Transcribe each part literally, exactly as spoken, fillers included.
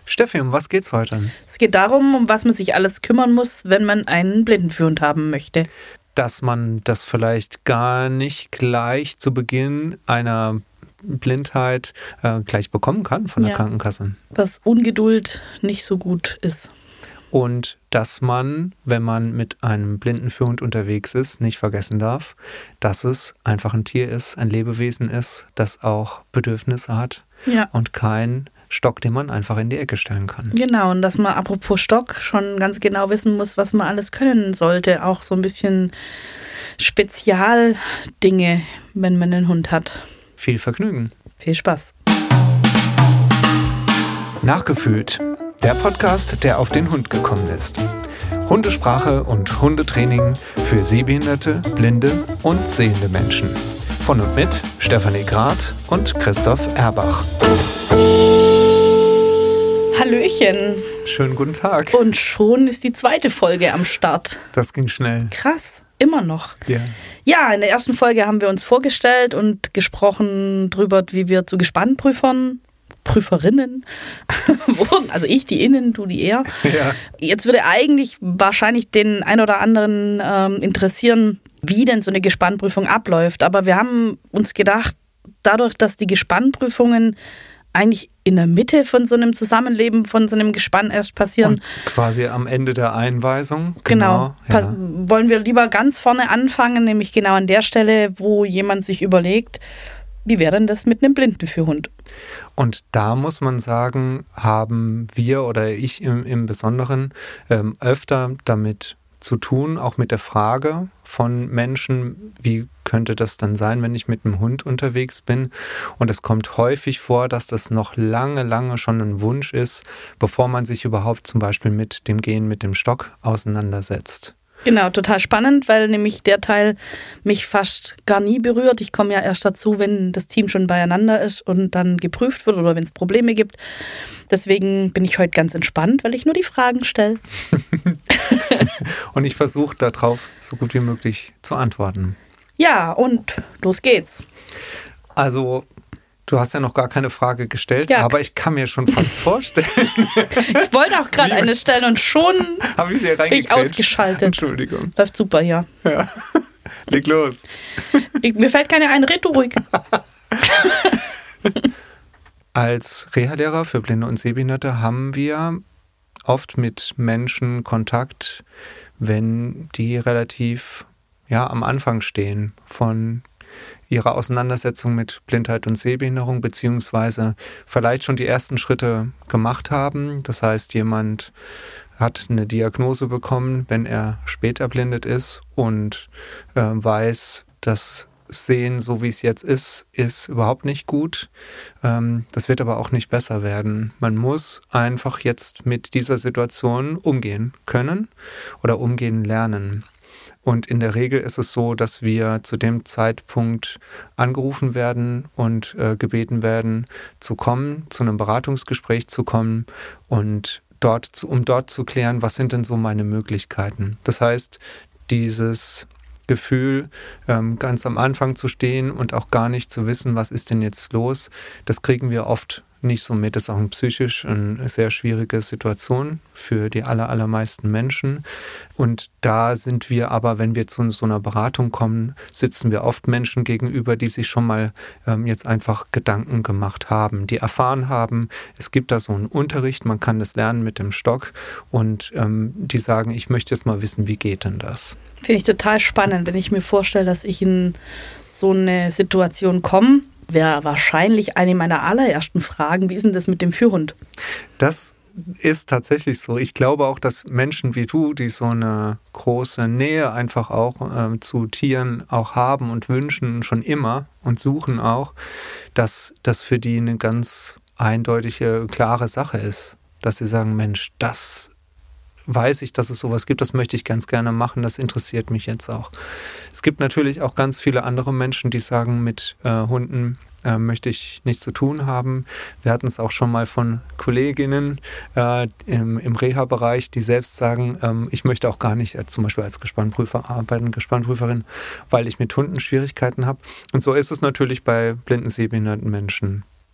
Steffi, um was geht's heute? Es geht darum, um was man sich alles kümmern muss, wenn man einen Blindenführhund haben möchte. Dass man das vielleicht gar nicht gleich zu Beginn einer Blindheit äh, gleich bekommen kann von der Ja. Krankenkasse. Dass Ungeduld nicht so gut ist. Und dass man, wenn man mit einem Blindenführhund unterwegs ist, nicht vergessen darf, dass es einfach ein Tier ist, ein Lebewesen ist, das auch Bedürfnisse hat Ja. und kein Stock, den man einfach in die Ecke stellen kann. Genau, und dass man apropos Stock schon ganz genau wissen muss, was man alles können sollte. Auch so ein bisschen Spezialdinge, wenn man einen Hund hat. Viel Vergnügen. Viel Spaß. Nachgefühlt. Der Podcast, der auf den Hund gekommen ist. Hundesprache und Hundetraining für sehbehinderte, blinde und sehende Menschen. Von und mit Stefanie Grad und Christoph Erbach. Hallöchen. Schönen guten Tag. Und schon ist die zweite Folge am Start. Das ging schnell. Krass, immer noch. Ja. Ja, in der ersten Folge haben wir uns vorgestellt und gesprochen drüber, wie wir zu Gespannprüfern, Prüferinnen wurden. Also ich die Innen, du die Er. Ja. Jetzt würde eigentlich wahrscheinlich den ein oder anderen ähm, interessieren, wie denn so eine Gespannprüfung abläuft. Aber wir haben uns gedacht, dadurch, dass die Gespannprüfungen eigentlich in der Mitte von so einem Zusammenleben von so einem Gespann erst passieren. Und quasi am Ende der Einweisung. Genau. Genau. Pa- Ja. Wollen wir lieber ganz vorne anfangen, nämlich genau an der Stelle, wo jemand sich überlegt, wie wäre denn das mit einem Blindenführhund? Und da muss man sagen, haben wir oder ich im, im Besonderen ähm, öfter damit zu tun, auch mit der Frage von Menschen, wie könnte das dann sein, wenn ich mit einem Hund unterwegs bin? Und es kommt häufig vor, dass das noch lange, lange schon ein Wunsch ist, bevor man sich überhaupt zum Beispiel mit dem Gehen mit dem Stock auseinandersetzt. Genau, total spannend, weil nämlich der Teil mich fast gar nie berührt. Ich komme ja erst dazu, wenn das Team schon beieinander ist und dann geprüft wird oder wenn es Probleme gibt. Deswegen bin ich heute ganz entspannt, weil ich nur die Fragen stelle. Und ich versuche darauf so gut wie möglich zu antworten. Ja, und los geht's. Also, du hast ja noch gar keine Frage gestellt, Ja. aber ich kann mir schon fast vorstellen. Ich wollte auch gerade eine stellen und schon Habe ich hier bin ich reingekriegt? ausgeschaltet. Entschuldigung. Läuft super, ja. Ja. Leg los. Ich, mir fällt keine ein, red du ruhig. Als Reha-Lehrer für Blinde und Sehbehinderte haben wir oft mit Menschen Kontakt, wenn die relativ ja, am Anfang stehen von ihrer Auseinandersetzung mit Blindheit und Sehbehinderung, beziehungsweise vielleicht schon die ersten Schritte gemacht haben. Das heißt, jemand hat eine Diagnose bekommen, wenn er spät erblindet ist und äh, weiß, dass Sehen, so wie es jetzt ist, ist überhaupt nicht gut. Ähm, das wird aber auch nicht besser werden. Man muss einfach jetzt mit dieser Situation umgehen können oder umgehen lernen. Und in der Regel ist es so, dass wir zu dem Zeitpunkt angerufen werden und äh, gebeten werden, zu kommen, zu einem Beratungsgespräch zu kommen und dort, zu, um dort zu klären, was sind denn so meine Möglichkeiten. Das heißt, dieses Gefühl, ähm, ganz am Anfang zu stehen und auch gar nicht zu wissen, was ist denn jetzt los, das kriegen wir oft nicht so mit. Das ist auch ein psychisch eine sehr schwierige Situation für die aller, allermeisten Menschen. Und da sind wir aber, wenn wir zu so einer Beratung kommen, sitzen wir oft Menschen gegenüber, die sich schon mal ähm, jetzt einfach Gedanken gemacht haben, die erfahren haben, es gibt da so einen Unterricht, man kann das lernen mit dem Stock und ähm, die sagen, ich möchte jetzt mal wissen, wie geht denn das? Finde ich total spannend, wenn ich mir vorstelle, dass ich in so eine Situation komme. Wäre wahrscheinlich eine meiner allerersten Fragen, wie ist denn das mit dem Führhund? Das ist tatsächlich so. Ich glaube auch, dass Menschen wie du, die so eine große Nähe einfach auch äh, zu Tieren auch haben und wünschen schon immer und suchen auch, dass das für die eine ganz eindeutige, klare Sache ist. Dass sie sagen, Mensch, das weiß ich, dass es sowas gibt, das möchte ich ganz gerne machen, das interessiert mich jetzt auch. Es gibt natürlich auch ganz viele andere Menschen, die sagen, mit äh, Hunden äh, möchte ich nichts zu tun haben. Wir hatten es auch schon mal von Kolleginnen äh, im, im Reha-Bereich, die selbst sagen, ähm, ich möchte auch gar nicht äh, zum Beispiel als Gespannprüfer arbeiten, Gespannprüferin, weil ich mit Hunden Schwierigkeiten habe. Und so ist es natürlich bei blinden, sehbehinderten Menschen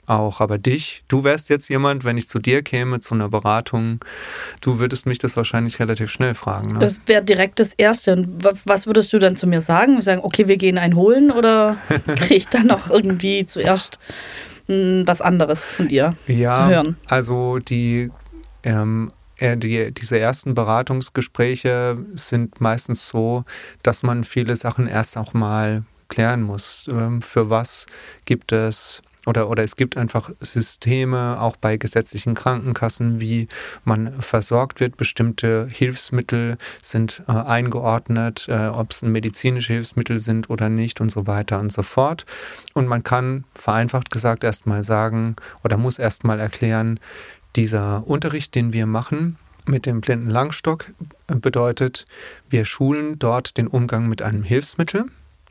auch. Aber dich, du wärst jetzt jemand, wenn ich zu dir käme, zu einer Beratung, du würdest mich das wahrscheinlich relativ schnell fragen. Ne? Das wäre direkt das Erste. Und was würdest du dann zu mir sagen? Sagen, okay, wir gehen einen holen oder kriege ich dann noch irgendwie zuerst mh, was anderes von dir ja, zu hören? Also die, ähm, die, diese ersten Beratungsgespräche sind meistens so, dass man viele Sachen erst auch mal klären muss. Ähm, für was gibt es Oder, oder es gibt einfach Systeme, auch bei gesetzlichen Krankenkassen, wie man versorgt wird. Bestimmte Hilfsmittel sind äh, eingeordnet, äh, ob es medizinische Hilfsmittel sind oder nicht und so weiter und so fort. Und man kann vereinfacht gesagt erstmal sagen oder muss erstmal erklären, dieser Unterricht, den wir machen mit dem blinden Langstock, bedeutet, wir schulen dort den Umgang mit einem Hilfsmittel.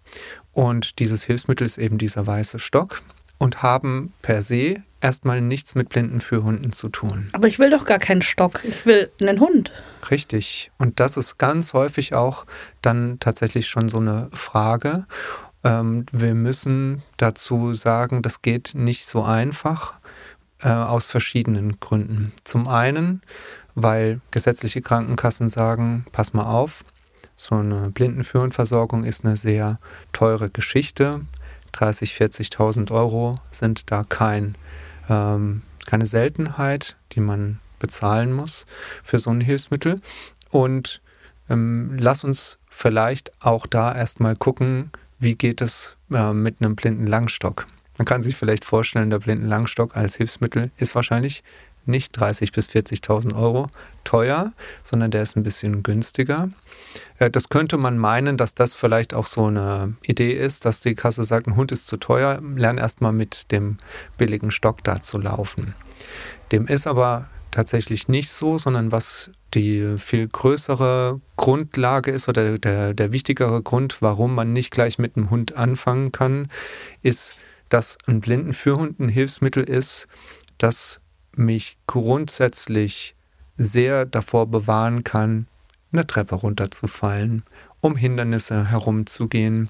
Und dieses Hilfsmittel ist eben dieser weiße Stock. Und haben per se erstmal nichts mit Blindenführhunden zu tun. Aber ich will doch gar keinen Stock, ich will einen Hund. Richtig. Und das ist ganz häufig auch dann tatsächlich schon so eine Frage. Ähm, wir müssen dazu sagen, das geht nicht so einfach äh, aus verschiedenen Gründen. Zum einen, weil gesetzliche Krankenkassen sagen, pass mal auf, so eine Blindenführhundversorgung ist eine sehr teure Geschichte. dreißigtausend, vierzigtausend Euro sind da kein, ähm, keine Seltenheit, die man bezahlen muss für so ein Hilfsmittel. Und ähm, lass uns vielleicht auch da erstmal gucken, wie geht es äh, mit einem blinden Langstock. Man kann sich vielleicht vorstellen, der blinden Langstock als Hilfsmittel ist wahrscheinlich nicht dreißigtausend bis vierzigtausend Euro teuer, sondern der ist ein bisschen günstiger. Das könnte man meinen, dass das vielleicht auch so eine Idee ist, dass die Kasse sagt, ein Hund ist zu teuer, lern erstmal mit dem billigen Stock da zu laufen. Dem ist aber tatsächlich nicht so, sondern was die viel größere Grundlage ist oder der, der wichtigere Grund, warum man nicht gleich mit einem Hund anfangen kann, ist, dass ein Blindenführhund ein Hilfsmittel ist, das mich grundsätzlich sehr davor bewahren kann, eine Treppe runterzufallen, um Hindernisse herumzugehen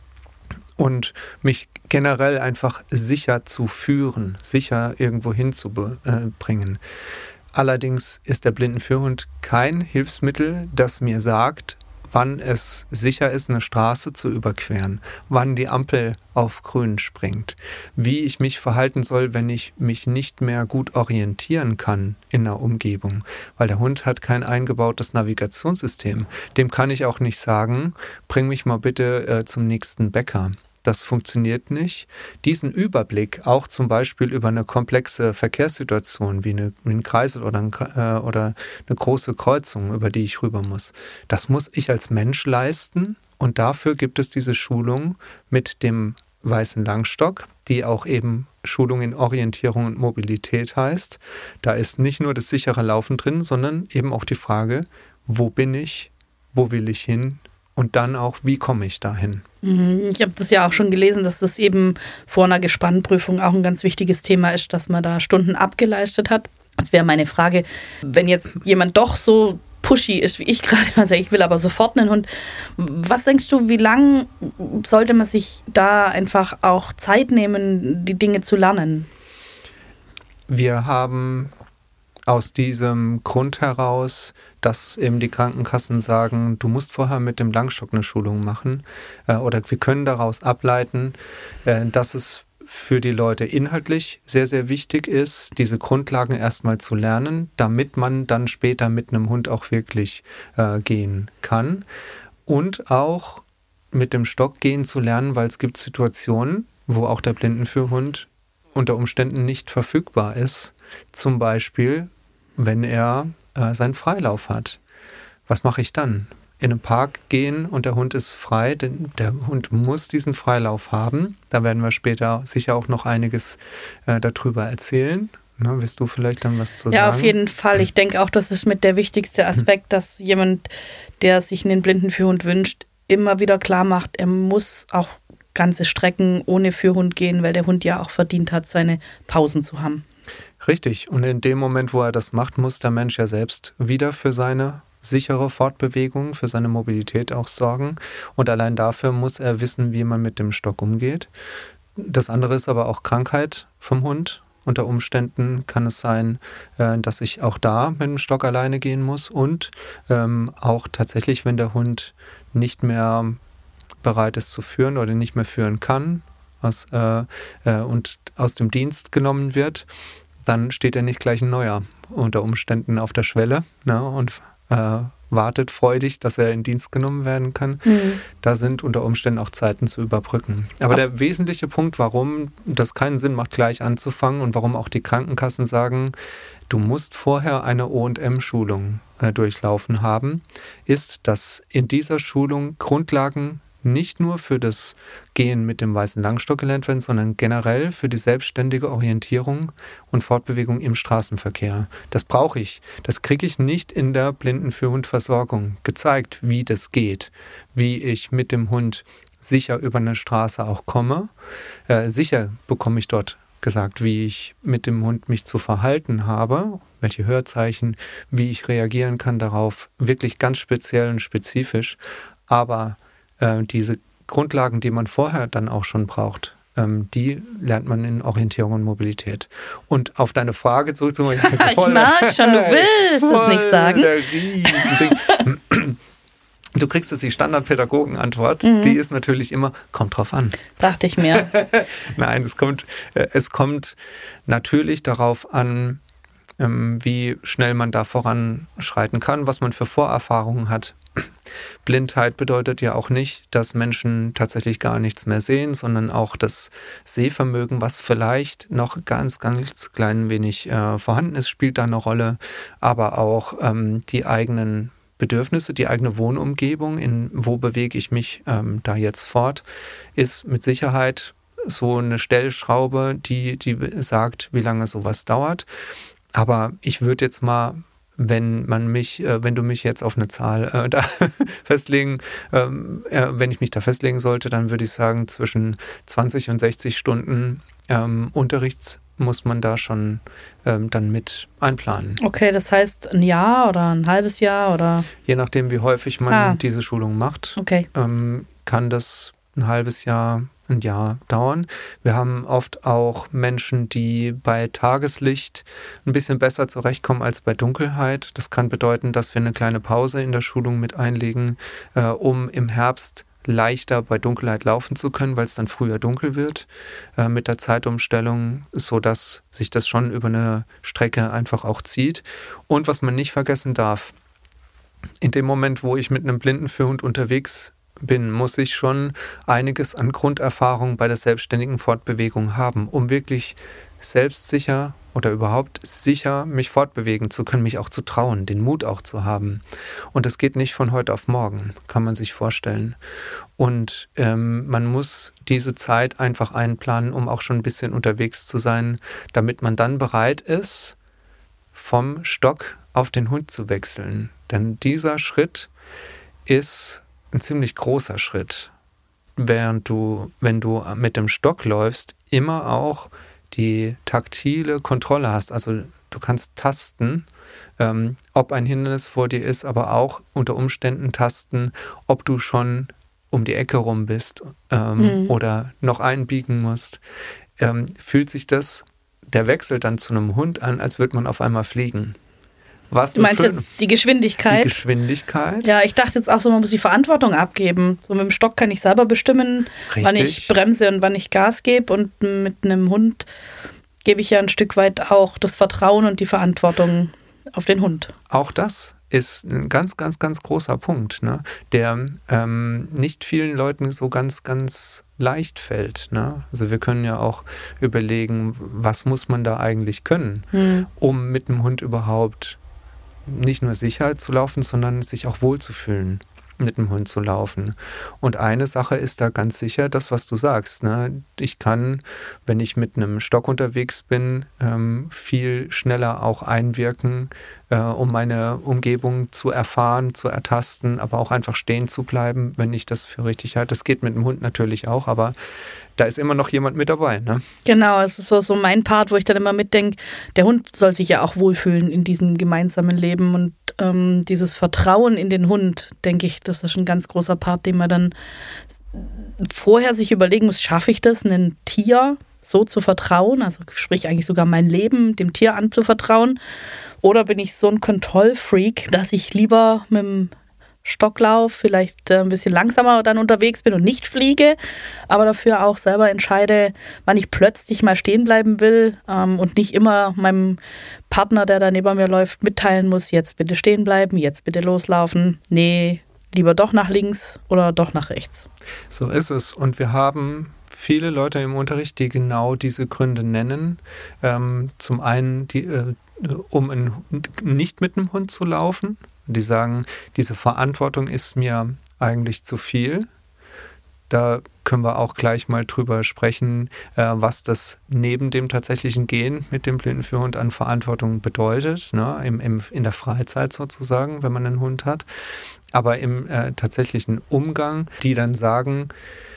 und mich generell einfach sicher zu führen, sicher irgendwo hinzubringen. Allerdings ist der Blindenführhund kein Hilfsmittel, das mir sagt, wann es sicher ist, eine Straße zu überqueren, wann die Ampel auf grün springt, wie ich mich verhalten soll, wenn ich mich nicht mehr gut orientieren kann in der Umgebung, weil der Hund hat kein eingebautes Navigationssystem. Dem kann ich auch nicht sagen, bring mich mal bitte äh, zum nächsten Bäcker. Das funktioniert nicht. Diesen Überblick, auch zum Beispiel über eine komplexe Verkehrssituation wie, eine, wie ein Kreisel oder, ein, äh, oder eine große Kreuzung, über die ich rüber muss, das muss ich als Mensch leisten. Und dafür gibt es diese Schulung mit dem weißen Langstock, die auch eben Schulung in Orientierung und Mobilität heißt. Da ist nicht nur das sichere Laufen drin, sondern eben auch die Frage, wo bin ich, wo will ich hin? Und dann auch, wie komme ich dahin? Ich habe das ja auch schon gelesen, dass das eben vor einer Gespannprüfung auch ein ganz wichtiges Thema ist, dass man da Stunden abgeleistet hat. Jetzt wäre meine Frage, wenn jetzt jemand doch so pushy ist wie ich gerade, also ich will aber sofort einen Hund, was denkst du, wie lange sollte man sich da einfach auch Zeit nehmen, die Dinge zu lernen? Wir haben aus diesem Grund heraus, dass eben die Krankenkassen sagen, du musst vorher mit dem Langstock eine Schulung machen, äh, oder wir können daraus ableiten, äh, dass es für die Leute inhaltlich sehr, sehr wichtig ist, diese Grundlagen erstmal zu lernen, damit man dann später mit einem Hund auch wirklich äh, gehen kann. Und auch mit dem Stock gehen zu lernen, weil es gibt Situationen, wo auch der Blindenführhund unter Umständen nicht verfügbar ist. Zum Beispiel, wenn er äh, seinen Freilauf hat. Was mache ich dann? In einen Park gehen und der Hund ist frei, denn der Hund muss diesen Freilauf haben. Da werden wir später sicher auch noch einiges äh, darüber erzählen. Na, willst du vielleicht dann was zu ja, sagen? Ja, auf jeden Fall. Ich denke auch, das ist mit der wichtigste Aspekt, dass jemand, der sich einen Blindenführhund wünscht, immer wieder klar macht, er muss auch ganze Strecken ohne Führhund gehen, weil der Hund ja auch verdient hat, seine Pausen zu haben. Richtig. Und in dem Moment, wo er das macht, muss der Mensch ja selbst wieder für seine sichere Fortbewegung, für seine Mobilität auch sorgen. Und allein dafür muss er wissen, wie man mit dem Stock umgeht. Das andere ist aber auch Krankheit vom Hund. Unter Umständen kann es sein, äh, dass ich auch da mit dem Stock alleine gehen muss und ähm, auch tatsächlich, wenn der Hund nicht mehr bereit ist zu führen oder nicht mehr führen kann aus, äh, äh, und aus dem Dienst genommen wird, dann steht ja nicht gleich ein neuer unter Umständen auf der Schwelle, ne, und äh, wartet freudig, dass er in Dienst genommen werden kann. Mhm. Da sind unter Umständen auch Zeiten zu überbrücken. Aber Ab- der wesentliche Punkt, warum das keinen Sinn macht, gleich anzufangen und warum auch die Krankenkassen sagen, du musst vorher eine O und M-Schulung äh, durchlaufen haben, ist, dass in dieser Schulung Grundlagen nicht nur für das Gehen mit dem weißen Langstock gelernt werden, sondern generell für die selbstständige Orientierung und Fortbewegung im Straßenverkehr. Das brauche ich. Das kriege ich nicht in der Blindenführhundversorgung gezeigt, wie das geht, wie ich mit dem Hund sicher über eine Straße auch komme. Äh, sicher bekomme ich dort gesagt, wie ich mit dem Hund mich zu verhalten habe, welche Hörzeichen, wie ich reagieren kann darauf, wirklich ganz speziell und spezifisch. Aber äh, diese Grundlagen, die man vorher dann auch schon braucht, ähm, die lernt man in Orientierung und Mobilität. Und auf deine Frage zurückzukommen, ich mag schon, du willst es nicht sagen. Der Riesending. Du kriegst jetzt die Standardpädagogenantwort, mhm. die ist natürlich immer, kommt drauf an. Dachte ich mir. Nein, es kommt, es kommt natürlich darauf an, wie schnell man da voranschreiten kann, was man für Vorerfahrungen hat. Blindheit bedeutet ja auch nicht, dass Menschen tatsächlich gar nichts mehr sehen, sondern auch das Sehvermögen, was vielleicht noch ganz, ganz klein wenig äh, vorhanden ist, spielt da eine Rolle, aber auch ähm, die eigenen Bedürfnisse, die eigene Wohnumgebung, in wo bewege ich mich ähm, da jetzt fort, ist mit Sicherheit so eine Stellschraube, die, die sagt, wie lange sowas dauert. Aber ich würde jetzt mal, wenn man mich, äh, wenn du mich jetzt auf eine Zahl äh, da festlegen, ähm, äh, wenn ich mich da festlegen sollte, dann würde ich sagen, zwischen zwanzig und sechzig Stunden ähm, Unterrichts muss man da schon ähm, dann mit einplanen. Okay, das heißt ein Jahr oder ein halbes Jahr oder? Je nachdem, wie häufig man ah. diese Schulung macht, okay. ähm, kann das ein halbes Jahr, ein Jahr dauern. Wir haben oft auch Menschen, die bei Tageslicht ein bisschen besser zurechtkommen als bei Dunkelheit. Das kann bedeuten, dass wir eine kleine Pause in der Schulung mit einlegen, äh, um im Herbst leichter bei Dunkelheit laufen zu können, weil es dann früher dunkel wird äh, mit der Zeitumstellung, sodass sich das schon über eine Strecke einfach auch zieht. Und was man nicht vergessen darf, in dem Moment, wo ich mit einem Blindenführhund unterwegs bin, muss ich schon einiges an Grunderfahrung bei der selbstständigen Fortbewegung haben, um wirklich selbstsicher oder überhaupt sicher mich fortbewegen zu können, mich auch zu trauen, den Mut auch zu haben. Und das geht nicht von heute auf morgen, kann man sich vorstellen. Und ähm, man muss diese Zeit einfach einplanen, um auch schon ein bisschen unterwegs zu sein, damit man dann bereit ist, vom Stock auf den Hund zu wechseln. Denn dieser Schritt ist ein ziemlich großer Schritt, während du, wenn du mit dem Stock läufst, immer auch die taktile Kontrolle hast. Also du kannst tasten, ähm, ob ein Hindernis vor dir ist, aber auch unter Umständen tasten, ob du schon um die Ecke rum bist ähm, mhm. oder noch einbiegen musst. Ähm, fühlt sich das, der Wechsel dann zu einem Hund an, als würde man auf einmal fliegen. Was du meinst jetzt die Geschwindigkeit? Die Geschwindigkeit. Ja, ich dachte jetzt auch so, man muss die Verantwortung abgeben. So mit dem Stock kann ich selber bestimmen, Richtig. wann ich bremse und wann ich Gas gebe. Und mit einem Hund gebe ich ja ein Stück weit auch das Vertrauen und die Verantwortung auf den Hund. Auch das ist ein ganz, ganz, ganz großer Punkt, ne? Der ähm, nicht vielen Leuten so ganz, ganz leicht fällt. Ne? Also wir können ja auch überlegen, was muss man da eigentlich können, hm. um mit einem Hund überhaupt nicht nur sicher zu laufen, sondern sich auch wohlzufühlen, mit dem Hund zu laufen. Und eine Sache ist da ganz sicher, das, was du sagst. Ne? Ich kann, wenn ich mit einem Stock unterwegs bin, ähm, viel schneller auch einwirken, äh, um meine Umgebung zu erfahren, zu ertasten, aber auch einfach stehen zu bleiben, wenn ich das für richtig halte. Das geht mit dem Hund natürlich auch, aber da ist immer noch jemand mit dabei, ne? Genau, es ist so, so mein Part, wo ich dann immer mitdenke, der Hund soll sich ja auch wohlfühlen in diesem gemeinsamen Leben und ähm, dieses Vertrauen in den Hund, denke ich, das ist ein ganz großer Part, den man dann vorher sich überlegen muss, schaffe ich das, ein Tier so zu vertrauen, also sprich eigentlich sogar mein Leben dem Tier anzuvertrauen? Oder bin ich so ein Kontrollfreak, dass ich lieber mit dem Stocklauf vielleicht ein bisschen langsamer dann unterwegs bin und nicht fliege, aber dafür auch selber entscheide, wann ich plötzlich mal stehen bleiben will ähm, und nicht immer meinem Partner, der da neben mir läuft, mitteilen muss, jetzt bitte stehen bleiben, jetzt bitte loslaufen. Nee, lieber doch nach links oder doch nach rechts. So ist es. Und wir haben viele Leute im Unterricht, die genau diese Gründe nennen. Ähm, zum einen, die, äh, um ein, nicht mit einem Hund zu laufen. Die sagen, diese Verantwortung ist mir eigentlich zu viel. Da können wir auch gleich mal drüber sprechen, äh, was das neben dem tatsächlichen Gehen mit dem Blindenführhund an Verantwortung bedeutet, ne? Im, im, in der Freizeit sozusagen, wenn man einen Hund hat. Aber im äh, tatsächlichen Umgang, die dann sagen,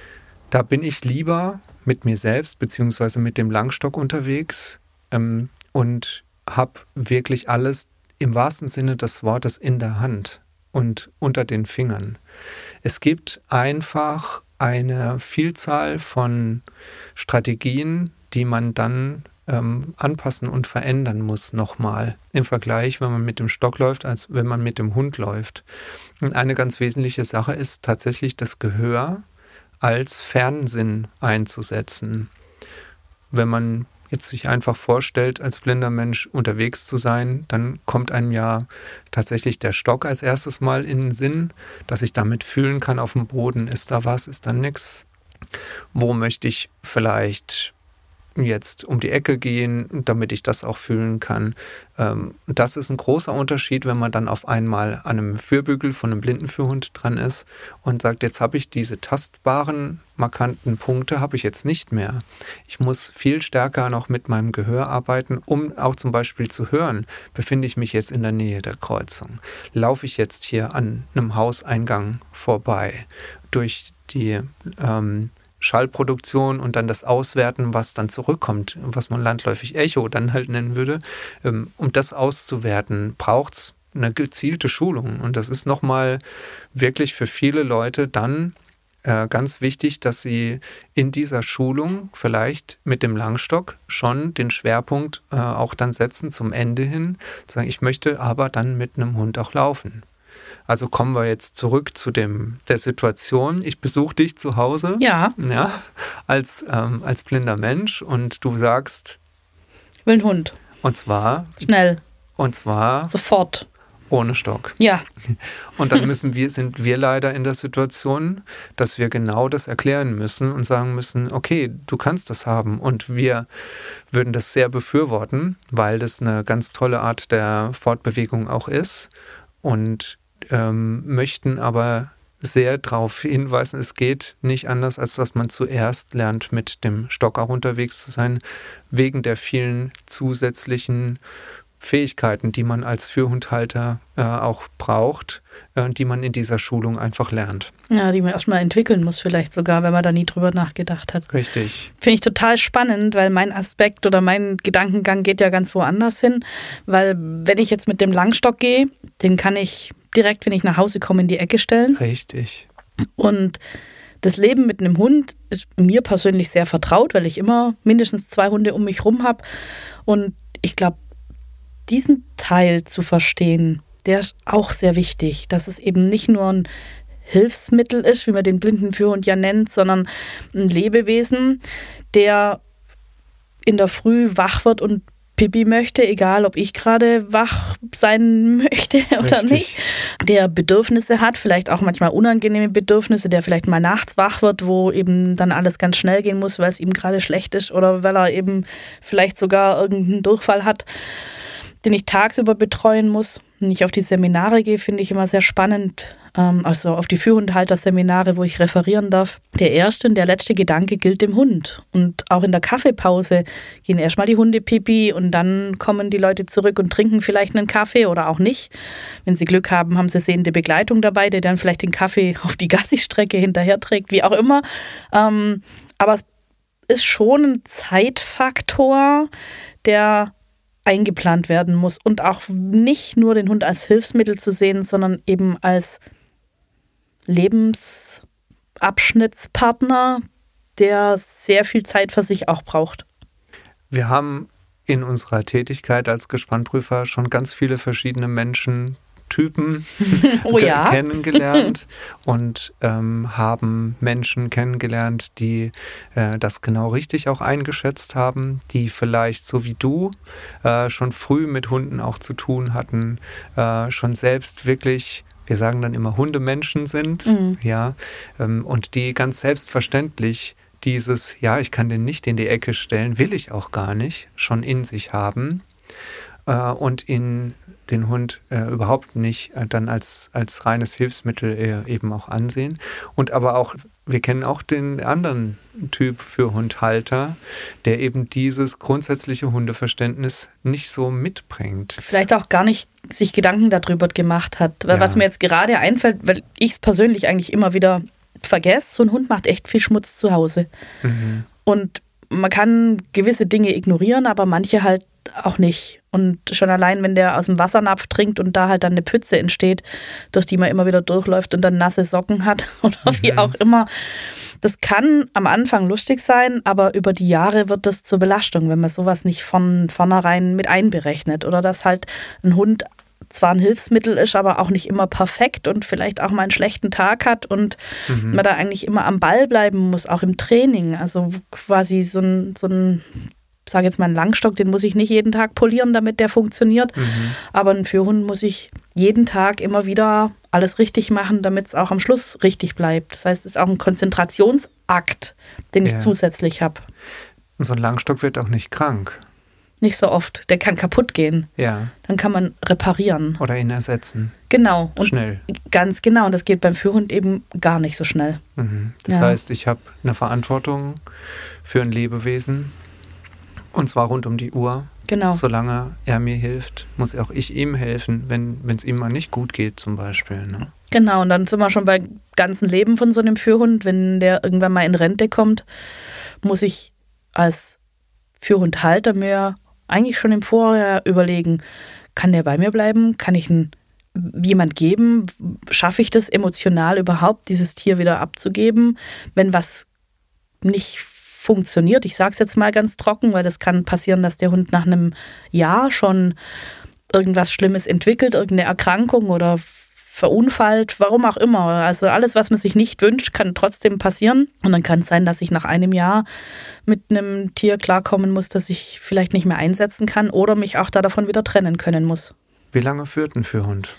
da bin ich lieber mit mir selbst beziehungsweise mit dem Langstock unterwegs ähm, und habe wirklich alles im wahrsten Sinne des Wortes in der Hand und unter den Fingern. Es gibt einfach eine Vielzahl von Strategien, die man dann ähm, anpassen und verändern muss nochmal im Vergleich, wenn man mit dem Stock läuft, als wenn man mit dem Hund läuft. Und eine ganz wesentliche Sache ist tatsächlich das Gehör als Fernsinn einzusetzen. Wenn man jetzt sich einfach vorstellt, als blinder Mensch unterwegs zu sein, dann kommt einem ja tatsächlich der Stock als erstes Mal in den Sinn, dass ich damit fühlen kann auf dem Boden, ist da was, ist da nichts. Wo möchte ich vielleicht jetzt um die Ecke gehen, damit ich das auch fühlen kann. Das ist ein großer Unterschied, wenn man dann auf einmal an einem Führbügel von einem Blindenführhund dran ist und sagt, jetzt habe ich diese tastbaren, markanten Punkte, habe ich jetzt nicht mehr. Ich muss viel stärker noch mit meinem Gehör arbeiten, um auch zum Beispiel zu hören, befinde ich mich jetzt in der Nähe der Kreuzung? Laufe ich jetzt hier an einem Hauseingang vorbei? Durch die ähm, Schallproduktion und dann das Auswerten, was dann zurückkommt, was man landläufig Echo dann halt nennen würde. Um das auszuwerten, braucht es eine gezielte Schulung. Und das ist nochmal wirklich für viele Leute dann äh, ganz wichtig, dass sie in dieser Schulung vielleicht mit dem Langstock schon den Schwerpunkt äh, auch dann setzen zum Ende hin. Sagen, ich möchte aber dann mit einem Hund auch laufen. Also kommen wir jetzt zurück zu dem, der Situation. Ich besuche dich zu Hause, ja. Ja, als, ähm, als blinder Mensch und du sagst... Ich will einen Hund. Und zwar... Schnell. Und zwar... Sofort. Ohne Stock. Ja. Und dann müssen wir, sind wir leider in der Situation, dass wir genau das erklären müssen und sagen müssen, okay, du kannst das haben. Und wir würden das sehr befürworten, weil das eine ganz tolle Art der Fortbewegung auch ist. Und ähm, möchten aber sehr darauf hinweisen, es geht nicht anders, als dass man zuerst lernt, mit dem Stock auch unterwegs zu sein, wegen der vielen zusätzlichen Fähigkeiten, die man als Führhundhalter äh, auch braucht, äh, die man in dieser Schulung einfach lernt. Ja, die man erstmal entwickeln muss vielleicht sogar, wenn man da nie drüber nachgedacht hat. Richtig. Finde ich total spannend, weil mein Aspekt oder mein Gedankengang geht ja ganz woanders hin, weil wenn ich jetzt mit dem Langstock gehe, den kann ich direkt, wenn ich nach Hause komme, in die Ecke stellen. Richtig. Und das Leben mit einem Hund ist mir persönlich sehr vertraut, weil ich immer mindestens zwei Hunde um mich rum habe. Und ich glaube, diesen Teil zu verstehen, der ist auch sehr wichtig, dass es eben nicht nur ein Hilfsmittel ist, wie man den Blindenführhund ja nennt, sondern ein Lebewesen, der in der Früh wach wird und Pipi möchte, egal ob ich gerade wach sein möchte oder Richtig. nicht, der Bedürfnisse hat, vielleicht auch manchmal unangenehme Bedürfnisse, der vielleicht mal nachts wach wird, wo eben dann alles ganz schnell gehen muss, weil es ihm gerade schlecht ist oder weil er eben vielleicht sogar irgendeinen Durchfall hat, den ich tagsüber betreuen muss. Wenn ich auf die Seminare gehe, finde ich immer sehr spannend, also auf die Führhundhalter-Seminare, wo ich referieren darf. Der erste und der letzte Gedanke gilt dem Hund. Und auch in der Kaffeepause gehen erstmal die Hunde pipi und dann kommen die Leute zurück und trinken vielleicht einen Kaffee oder auch nicht. Wenn sie Glück haben, haben sie sehende Begleitung dabei, der dann vielleicht den Kaffee auf die Gassi-Strecke hinterher trägt, wie auch immer. Aber es ist schon ein Zeitfaktor, der eingeplant werden muss und auch nicht nur den Hund als Hilfsmittel zu sehen, sondern eben als Lebensabschnittspartner, der sehr viel Zeit für sich auch braucht. Wir haben in unserer Tätigkeit als Gespannprüfer schon ganz viele verschiedene Menschentypen oh ja. kennengelernt und ähm, haben Menschen kennengelernt, die äh, das genau richtig auch eingeschätzt haben, die vielleicht so wie du äh, schon früh mit Hunden auch zu tun hatten, äh, schon selbst wirklich, wir sagen dann immer Hundemenschen sind, mhm. ja, ähm, und die ganz selbstverständlich dieses, ja, ich kann den nicht in die Ecke stellen, will ich auch gar nicht, schon in sich haben äh, und in den Hund äh, überhaupt nicht äh, dann als, als reines Hilfsmittel äh, eben auch ansehen. Und aber auch, wir kennen auch den anderen Typ für Hundhalter, der eben dieses grundsätzliche Hundeverständnis nicht so mitbringt. Vielleicht auch gar nicht sich Gedanken darüber gemacht hat. Weil ja. was mir jetzt gerade einfällt, weil ich es persönlich eigentlich immer wieder vergesse, so ein Hund macht echt viel Schmutz zu Hause. Mhm. Und man kann gewisse Dinge ignorieren, aber manche halt auch nicht. Und schon allein, wenn der aus dem Wassernapf trinkt und da halt dann eine Pfütze entsteht, durch die man immer wieder durchläuft und dann nasse Socken hat oder mhm. wie auch immer. Das kann am Anfang lustig sein, aber über die Jahre wird das zur Belastung, wenn man sowas nicht von vornherein mit einberechnet. Oder dass halt ein Hund zwar ein Hilfsmittel ist, aber auch nicht immer perfekt und vielleicht auch mal einen schlechten Tag hat und mhm. man da eigentlich immer am Ball bleiben muss, auch im Training. Also quasi so ein, so ein ich sage jetzt mal einen Langstock, den muss ich nicht jeden Tag polieren, damit der funktioniert. Mhm. Aber einen Führhund muss ich jeden Tag immer wieder alles richtig machen, damit es auch am Schluss richtig bleibt. Das heißt, es ist auch ein Konzentrationsakt, den ich ja. zusätzlich habe. So ein Langstock wird auch nicht krank. Nicht so oft. Der kann kaputt gehen. Ja. Dann kann man reparieren. Oder ihn ersetzen. Genau. Und schnell. Ganz genau. Und das geht beim Führhund eben gar nicht so schnell. Mhm. Das ja. heißt, ich habe eine Verantwortung für ein Lebewesen. Und zwar rund um die Uhr. Genau. Solange er mir hilft, muss auch ich ihm helfen, wenn es ihm mal nicht gut geht zum Beispiel. Ne? Genau. Und dann sind wir schon beim ganzen Leben von so einem Führhund. Wenn der irgendwann mal in Rente kommt, muss ich als Führhundhalter mir eigentlich schon im Vorher überlegen, kann der bei mir bleiben? Kann ich ihn jemand geben? Schaffe ich das emotional überhaupt, dieses Tier wieder abzugeben? Wenn was nicht funktioniert, ich sage es jetzt mal ganz trocken, weil das kann passieren, dass der Hund nach einem Jahr schon irgendwas Schlimmes entwickelt, irgendeine Erkrankung oder verunfallt, warum auch immer. Also alles, was man sich nicht wünscht, kann trotzdem passieren. Und dann kann es sein, dass ich nach einem Jahr mit einem Tier klarkommen muss, das ich vielleicht nicht mehr einsetzen kann oder mich auch da davon wieder trennen können muss. Wie lange führt ein Führhund?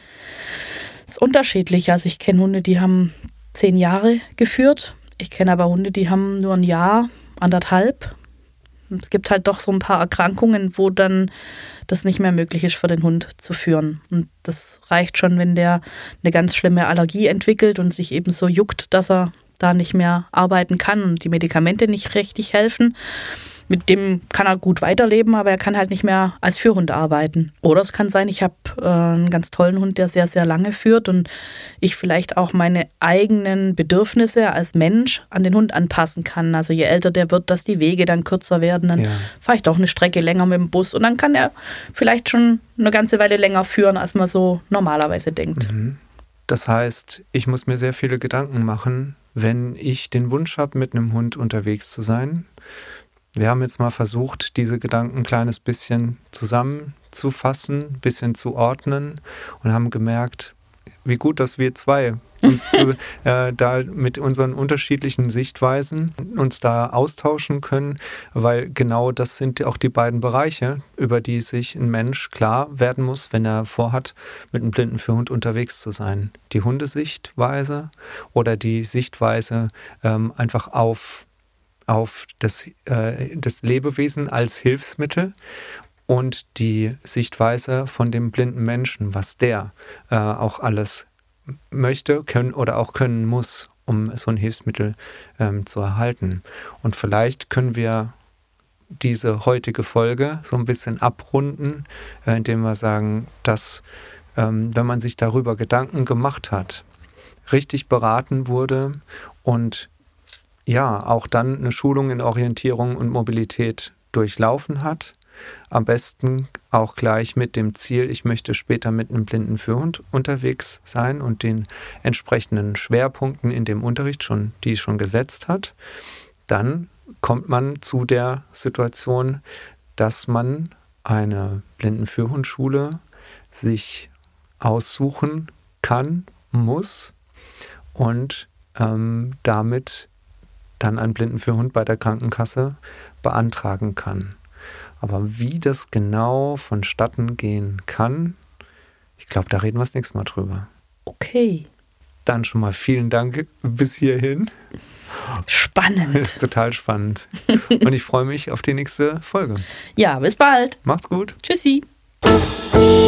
Das ist unterschiedlich. Also ich kenne Hunde, die haben zehn Jahre geführt. Ich kenne aber Hunde, die haben nur ein Jahr, anderthalb. Es gibt halt doch so ein paar Erkrankungen, wo dann das nicht mehr möglich ist für den Hund zu führen. Und das reicht schon, wenn der eine ganz schlimme Allergie entwickelt und sich eben so juckt, dass er da nicht mehr arbeiten kann und die Medikamente nicht richtig helfen. Mit dem kann er gut weiterleben, aber er kann halt nicht mehr als Führhund arbeiten. Oder es kann sein, ich habe äh, einen ganz tollen Hund, der sehr, sehr lange führt und ich vielleicht auch meine eigenen Bedürfnisse als Mensch an den Hund anpassen kann. Also je älter der wird, dass die Wege dann kürzer werden, dann ja. fahre ich doch eine Strecke länger mit dem Bus und dann kann er vielleicht schon eine ganze Weile länger führen, als man so normalerweise denkt. Mhm. Das heißt, ich muss mir sehr viele Gedanken machen, wenn ich den Wunsch habe, mit einem Hund unterwegs zu sein. Wir haben jetzt mal versucht, diese Gedanken ein kleines bisschen zusammenzufassen, ein bisschen zu ordnen und haben gemerkt, wie gut, dass wir zwei uns äh, da mit unseren unterschiedlichen Sichtweisen uns da austauschen können, weil genau das sind auch die beiden Bereiche, über die sich ein Mensch klar werden muss, wenn er vorhat, mit einem blinden Führhund unterwegs zu sein. Die Hundesichtweise oder die Sichtweise ähm, einfach auf auf das, äh, das Lebewesen als Hilfsmittel und die Sichtweise von dem blinden Menschen, was der äh, auch alles möchte können oder auch können muss, um so ein Hilfsmittel ähm, zu erhalten. Und vielleicht können wir diese heutige Folge so ein bisschen abrunden, äh, indem wir sagen, dass ähm, wenn man sich darüber Gedanken gemacht hat, richtig beraten wurde und ja, auch dann eine Schulung in Orientierung und Mobilität durchlaufen hat. Am besten auch gleich mit dem Ziel, ich möchte später mit einem blinden Führhund unterwegs sein und den entsprechenden Schwerpunkten in dem Unterricht schon, die schon gesetzt hat. dann kommt man zu der Situation, dass man eine Blindenführhundschule sich aussuchen kann, muss und ähm, damit dann einen Blindenführhund bei der Krankenkasse beantragen kann. Aber wie das genau vonstatten gehen kann, ich glaube, da reden wir das nächste Mal drüber. Okay. Dann schon mal vielen Dank bis hierhin. Spannend. Ist total spannend. Und ich freue mich auf die nächste Folge. Ja, bis bald. Macht's gut. Tschüssi.